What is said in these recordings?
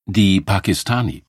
Die Pakistani.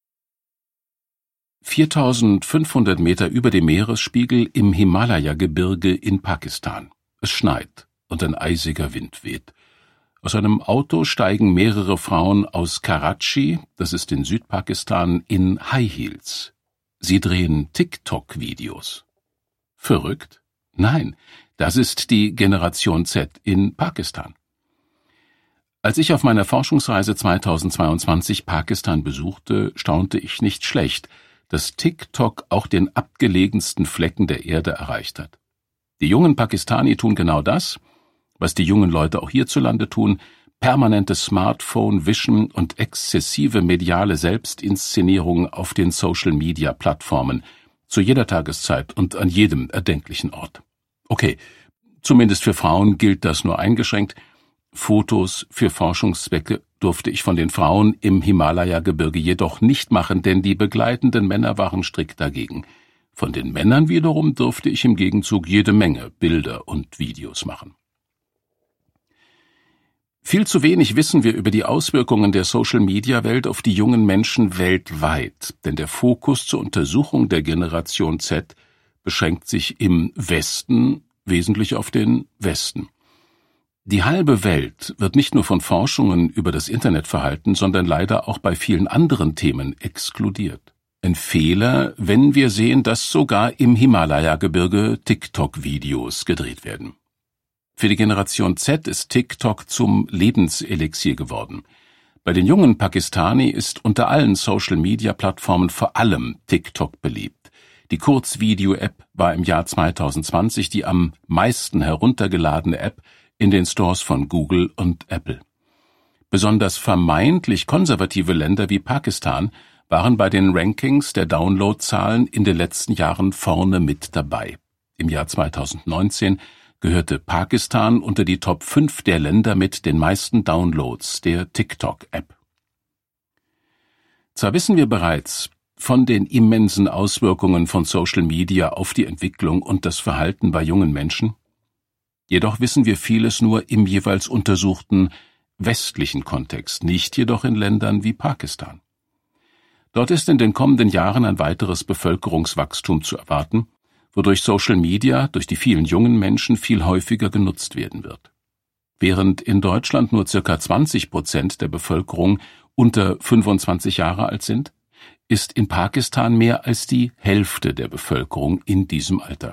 4.500 Meter über dem Meeresspiegel im Himalaya-Gebirge in Pakistan. Es schneit und ein eisiger Wind weht. Aus einem Auto steigen mehrere Frauen aus Karachi, das ist in Südpakistan, in High Heels. Sie drehen TikTok-Videos. Verrückt? Nein, das ist die Generation Z in Pakistan. Als ich auf meiner Forschungsreise 2022 Pakistan besuchte, staunte ich nicht schlecht, dass TikTok auch den abgelegensten Flecken der Erde erreicht hat. Die jungen Pakistani tun genau das, was die jungen Leute auch hierzulande tun: permanentes Smartphone-Wischen und exzessive mediale Selbstinszenierung auf den Social-Media-Plattformen, zu jeder Tageszeit und an jedem erdenklichen Ort. Okay, zumindest für Frauen gilt das nur eingeschränkt. Fotos für Forschungszwecke durfte ich von den Frauen im Himalaya-Gebirge jedoch nicht machen, denn die begleitenden Männer waren strikt dagegen. Von den Männern wiederum durfte ich im Gegenzug jede Menge Bilder und Videos machen. Viel zu wenig wissen wir über die Auswirkungen der Social-Media-Welt auf die jungen Menschen weltweit, denn der Fokus zur Untersuchung der Generation Z beschränkt sich im Westen wesentlich auf den Westen. Die halbe Welt wird nicht nur von Forschungen über das Internetverhalten, sondern leider auch bei vielen anderen Themen exkludiert. Ein Fehler, wenn wir sehen, dass sogar im Himalaya-Gebirge TikTok-Videos gedreht werden. Für die Generation Z ist TikTok zum Lebenselixier geworden. Bei den jungen Pakistani ist unter allen Social-Media-Plattformen vor allem TikTok beliebt. Die Kurzvideo-App war im Jahr 2020 die am meisten heruntergeladene App in den Stores von Google und Apple. Besonders vermeintlich konservative Länder wie Pakistan waren bei den Rankings der Downloadzahlen in den letzten Jahren vorne mit dabei. Im Jahr 2019 gehörte Pakistan unter die Top 5 der Länder mit den meisten Downloads der TikTok-App. Zwar wissen wir bereits von den immensen Auswirkungen von Social Media auf die Entwicklung und das Verhalten bei jungen Menschen, jedoch wissen wir vieles nur im jeweils untersuchten westlichen Kontext, nicht jedoch in Ländern wie Pakistan. Dort ist in den kommenden Jahren ein weiteres Bevölkerungswachstum zu erwarten, wodurch Social Media durch die vielen jungen Menschen viel häufiger genutzt werden wird. Während in Deutschland nur ca. 20% der Bevölkerung unter 25 Jahre alt sind, ist in Pakistan mehr als die Hälfte der Bevölkerung in diesem Alter.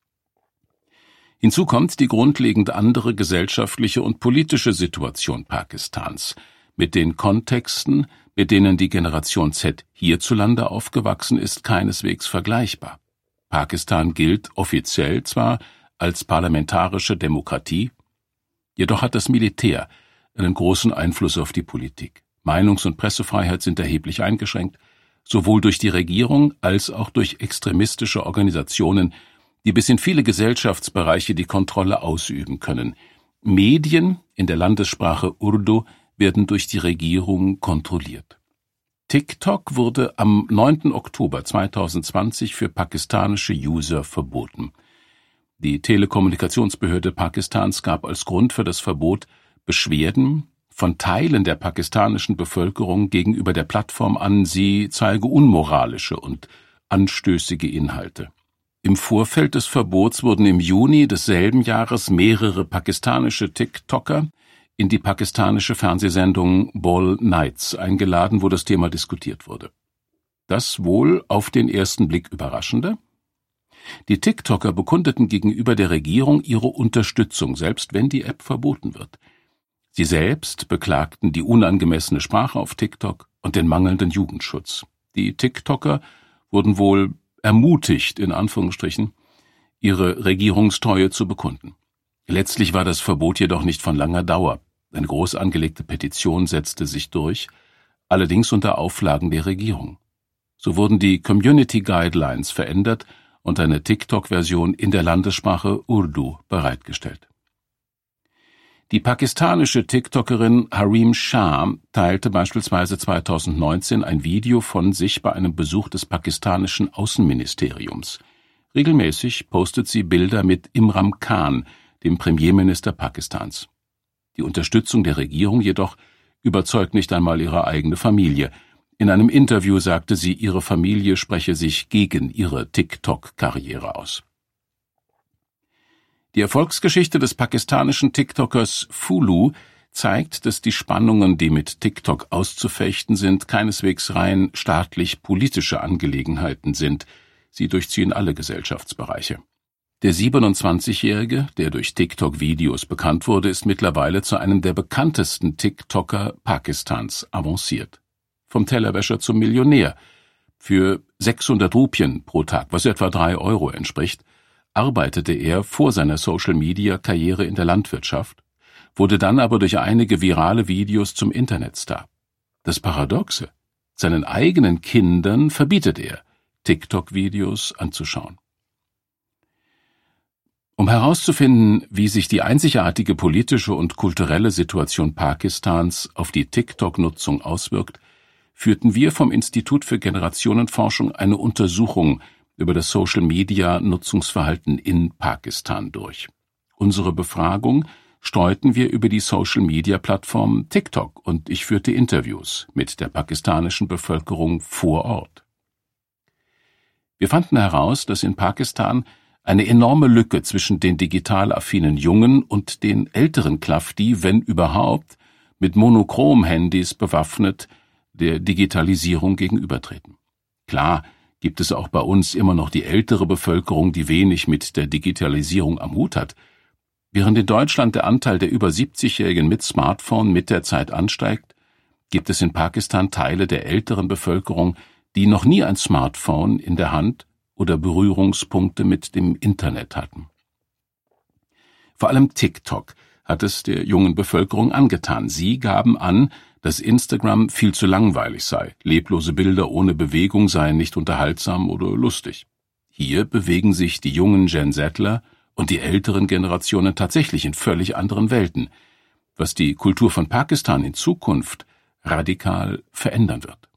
Hinzu kommt die grundlegend andere gesellschaftliche und politische Situation Pakistans, mit den Kontexten, mit denen die Generation Z hierzulande aufgewachsen ist, keineswegs vergleichbar. Pakistan gilt offiziell zwar als parlamentarische Demokratie, jedoch hat das Militär einen großen Einfluss auf die Politik. Meinungs- und Pressefreiheit sind erheblich eingeschränkt, sowohl durch die Regierung als auch durch extremistische Organisationen, die bis in viele Gesellschaftsbereiche die Kontrolle ausüben können. Medien in der Landessprache Urdu werden durch die Regierung kontrolliert. TikTok wurde am 9. Oktober 2020 für pakistanische User verboten. Die Telekommunikationsbehörde Pakistans gab als Grund für das Verbot Beschwerden von Teilen der pakistanischen Bevölkerung gegenüber der Plattform an, sie zeige unmoralische und anstößige Inhalte. Im Vorfeld des Verbots wurden im Juni desselben Jahres mehrere pakistanische TikToker in die pakistanische Fernsehsendung Ball Nights eingeladen, wo das Thema diskutiert wurde. Das wohl auf den ersten Blick Überraschende? Die TikToker bekundeten gegenüber der Regierung ihre Unterstützung, selbst wenn die App verboten wird. Sie selbst beklagten die unangemessene Sprache auf TikTok und den mangelnden Jugendschutz. Die TikToker wurden wohl ermutigt, in Anführungsstrichen, ihre Regierungstreue zu bekunden. Letztlich war das Verbot jedoch nicht von langer Dauer. Eine groß angelegte Petition setzte sich durch, allerdings unter Auflagen der Regierung. So wurden die Community Guidelines verändert und eine TikTok-Version in der Landessprache Urdu bereitgestellt. Die pakistanische TikTokerin Harim Shah teilte beispielsweise 2019 ein Video von sich bei einem Besuch des pakistanischen Außenministeriums. Regelmäßig postet sie Bilder mit Imran Khan, dem Premierminister Pakistans. Die Unterstützung der Regierung jedoch überzeugt nicht einmal ihre eigene Familie. In einem Interview sagte sie, ihre Familie spreche sich gegen ihre TikTok-Karriere aus. Die Erfolgsgeschichte des pakistanischen TikTokers Fulu zeigt, dass die Spannungen, die mit TikTok auszufechten sind, keineswegs rein staatlich-politische Angelegenheiten sind. Sie durchziehen alle Gesellschaftsbereiche. Der 27-Jährige, der durch TikTok-Videos bekannt wurde, ist mittlerweile zu einem der bekanntesten TikToker Pakistans avanciert. Vom Tellerwäscher zum Millionär. Für 600 Rupien pro Tag, was etwa 3 Euro entspricht, arbeitete er vor seiner Social-Media-Karriere in der Landwirtschaft, wurde dann aber durch einige virale Videos zum Internetstar. Das Paradoxe: seinen eigenen Kindern verbietet er, TikTok-Videos anzuschauen. Um herauszufinden, wie sich die einzigartige politische und kulturelle Situation Pakistans auf die TikTok-Nutzung auswirkt, führten wir vom Institut für Generationenforschung eine Untersuchung über das Social-Media-Nutzungsverhalten in Pakistan durch. Unsere Befragung streuten wir über die Social-Media-Plattform TikTok und ich führte Interviews mit der pakistanischen Bevölkerung vor Ort. Wir fanden heraus, dass in Pakistan eine enorme Lücke zwischen den digital affinen Jungen und den Älteren klafft, die, wenn überhaupt, mit Monochrom-Handys bewaffnet der Digitalisierung gegenübertreten. Klar gibt es auch bei uns immer noch die ältere Bevölkerung, die wenig mit der Digitalisierung am Hut hat. Während in Deutschland der Anteil der über 70-Jährigen mit Smartphone mit der Zeit ansteigt, gibt es in Pakistan Teile der älteren Bevölkerung, die noch nie ein Smartphone in der Hand oder Berührungspunkte mit dem Internet hatten. Vor allem TikTok hat es der jungen Bevölkerung angetan. Sie gaben an, dass Instagram viel zu langweilig sei, leblose Bilder ohne Bewegung seien nicht unterhaltsam oder lustig. Hier bewegen sich die jungen Gen Zler und die älteren Generationen tatsächlich in völlig anderen Welten, was die Kultur von Pakistan in Zukunft radikal verändern wird.